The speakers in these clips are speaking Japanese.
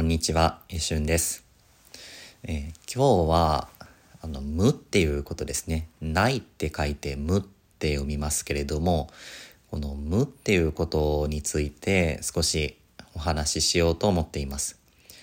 んにちは、しゅんです。今日は無っていうことですね。ないって書いて無って読みますけれども、この無っていうことについて少しお話ししようと思っています。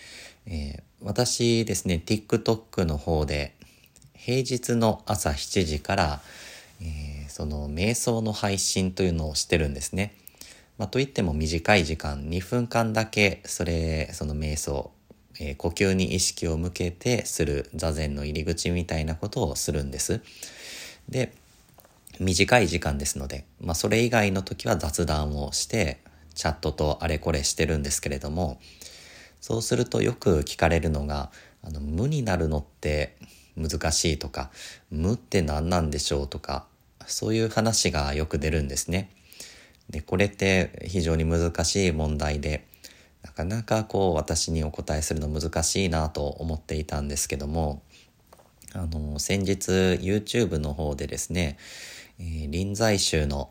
私ですね、TikTok の方で平日の朝7時から、その瞑想の配信というのをしてるんですね。といっても短い時間、2分間だけその瞑想、呼吸に意識を向けてする座禅の入り口みたいなことをするんです。で、短い時間ですので、それ以外の時は雑談をしてチャットとあれこれしてるんですけれども、そうするとよく聞かれるのが、無になるのって難しいとか、無って何なんでしょうとか、そういう話がよく出るんですね。で、これって非常に難しい問題で、なかなか私にお答えするの難しいなと思っていたんですけども、先日 YouTube の方でですね、臨済宗の、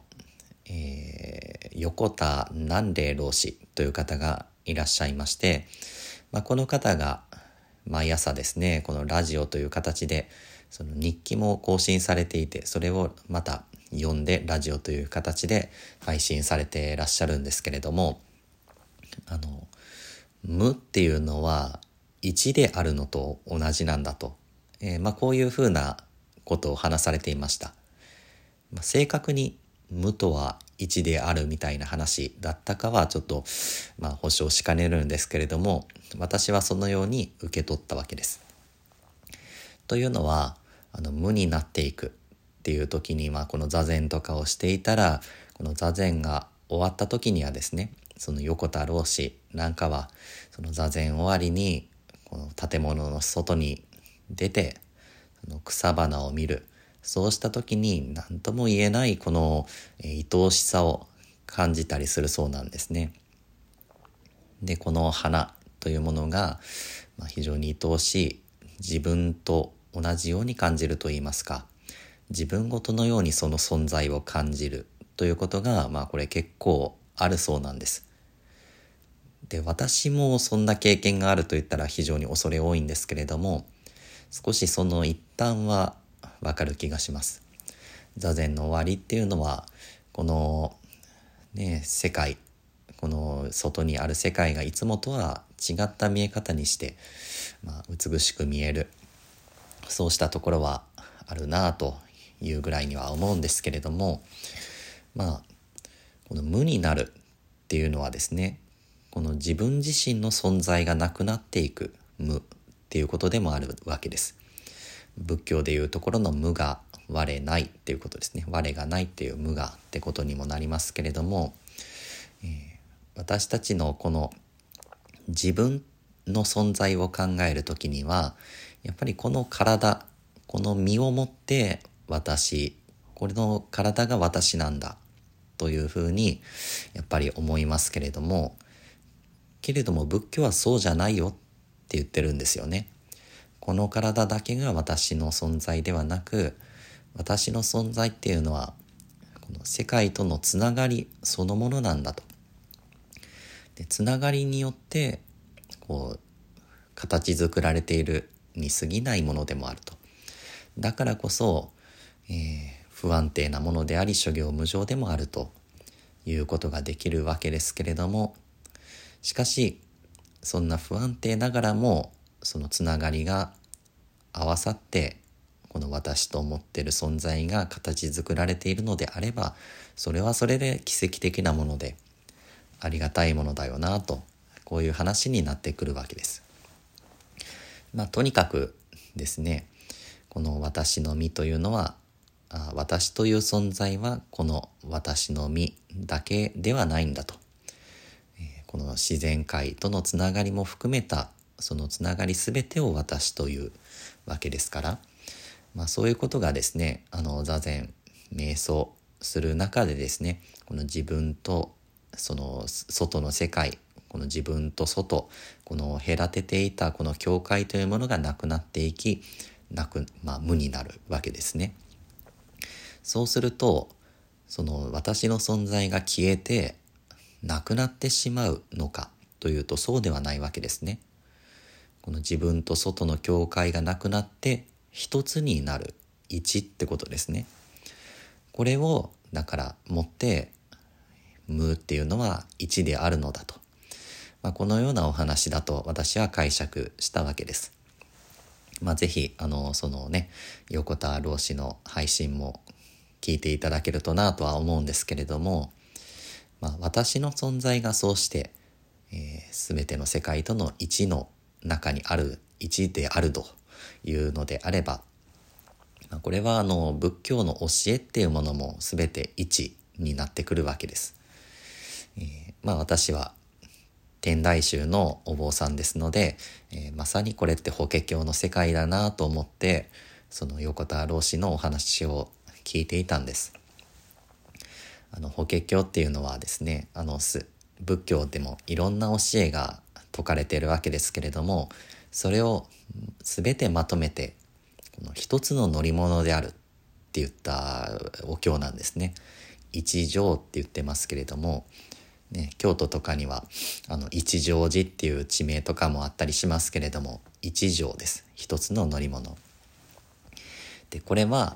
横田南霊老師という方がいらっしゃいまして、この方が毎朝ですね、このラジオという形でその日記も更新されていて、それをまた読んでラジオという形で配信されていらっしゃるんですけれども、無っていうのは一であるのと同じなんだと、こういうふうなことを話されていました。正確に無とは一であるみたいな話だったかはちょっと保証しかねるんですけれども、私はそのように受け取ったわけです。というのは無になっていくっていう時にこの座禅とかをしていたら、この座禅が終わった時にはですね、その横田老師なんかはその座禅終わりにこの建物の外に出てその草花を見る。そうした時に何とも言えないこの愛おしさを感じたりするそうなんですね。で、この花というものが非常に愛おしい、自分と同じように感じるといいますか、自分ごとのようにその存在を感じるということがこれ結構あるそうなんです。で、私もそんな経験があると言ったら非常に恐れ多いんですけれども、少しその一端はわかる気がします。座禅の終わりっていうのはこの世界、この外にある世界がいつもとは違った見え方にして、美しく見える、そうしたところはあるなというぐらいには思うんですけれども、この無になるっていうのはですね、この自分自身の存在がなくなっていく無っていうことでもあるわけです。仏教でいうところの無が我ないっていうことですね。我がないっていう無がってことにもなりますけれども、私たちのこの自分の存在を考えるときには、やっぱりこの体、この身をもって私、これの体が私なんだというふうにやっぱり思いますけれども、仏教はそうじゃないよって言ってるんですよね。この体だけが私の存在ではなく、私の存在っていうのはこの世界とのつながりそのものなんだと。で、つながりによって形作られているに過ぎないものでもあると。だからこそ、不安定なものであり諸行無常でもあるということができるわけですけれども、しかしそんな不安定ながらもそのつながりが合わさってこの私と思っている存在が形作られているのであれば、それはそれで奇跡的なものでありがたいものだよなと、こういう話になってくるわけです。とにかくですね、この私の身というのは、私という存在はこの私の身だけではないんだと、この自然界とのつながりも含めたそのつながりすべてを私というわけですから、そういうことがですね、座禅瞑想する中でですね、この自分とその外の世界、この自分と外、この隔てていたこの境界というものがなくなっていき、無になるわけですね。そうするとその私の存在が消えてなくなってしまうのかというと、そうではないわけですね。 この自分と外の境界がなくなって一つになる一ってことですね。これをだから持って無っていうのは一であるのだと、このようなお話だと私は解釈したわけです。ぜひそのね横田老師の配信も聞いていただけるとなとは思うんですけれども、私の存在がそうして、全ての世界との一の中にある一であるというのであれば、これは仏教の教えっていうものも全て一になってくるわけです。私は天台宗のお坊さんですので、まさにこれって法華経の世界だなと思ってその横田老師のお話を聞いていたんです。法華経っていうのはですね、仏教でもいろんな教えが説かれているわけですけれども、それを全てまとめてこの一つの乗り物であるって言ったお経なんですね。一乗って言ってますけれども、京都とかには一乗寺っていう地名とかもあったりしますけれども、一乗です。一つの乗り物で、これは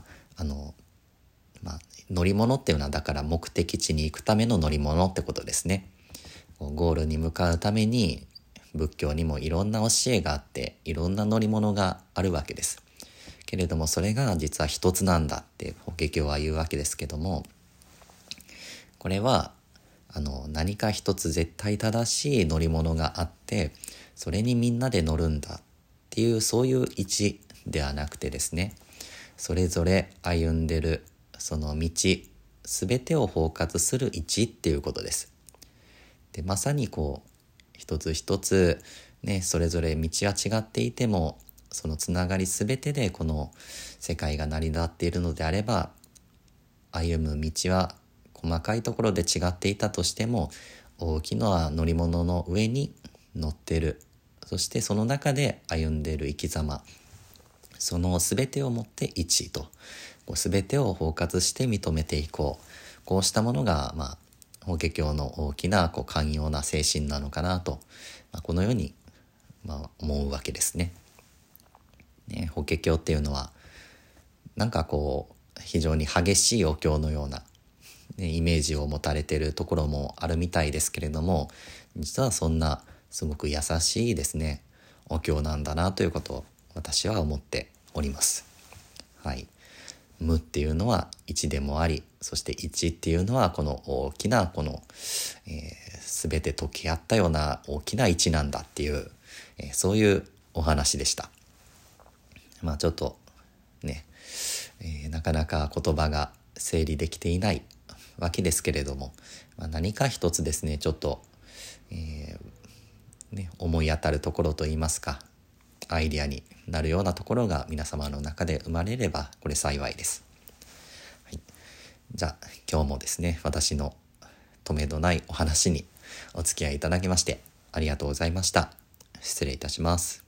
乗り物っていうのはだから目的地に行くための乗り物ってことですね。ゴールに向かうために仏教にもいろんな教えがあっていろんな乗り物があるわけですけれども、それが実は一つなんだって法華経は言うわけですけども、これは何か一つ絶対正しい乗り物があってそれにみんなで乗るんだっていう、そういう一ではなくてですね、それぞれ歩んでるその道全てを包括する一っていうことです。でまさに一つ一つそれぞれ道は違っていてもそのつながり全てでこの世界が成り立っているのであれば、歩む道は細かいところで違っていたとしても大きな乗り物の上に乗ってる、そしてその中で歩んでいる生き様、その全てをもって一と、全てを包括して認めていこう、こうしたものが法華経の大きな寛容な精神なのかなと、このように思うわけですね。法華経っていうのはなんか非常に激しいお経のようなイメージを持たれているところもあるみたいですけれども、実はそんなすごく優しいですねお経なんだなということを私は思っております。無っていうのは一でもあり、そして一っていうのはこの大きな全て溶け合ったような大きな一なんだっていう、そういうお話でした。ちょっとね、なかなか言葉が整理できていないわけですけれども、何か一つですねちょっと、思い当たるところといいますかアイデアになるようなところが皆様の中で生まれればこれ幸いです。じゃあ今日もですね私のとめどないお話にお付き合いいただきましてありがとうございました。失礼いたします。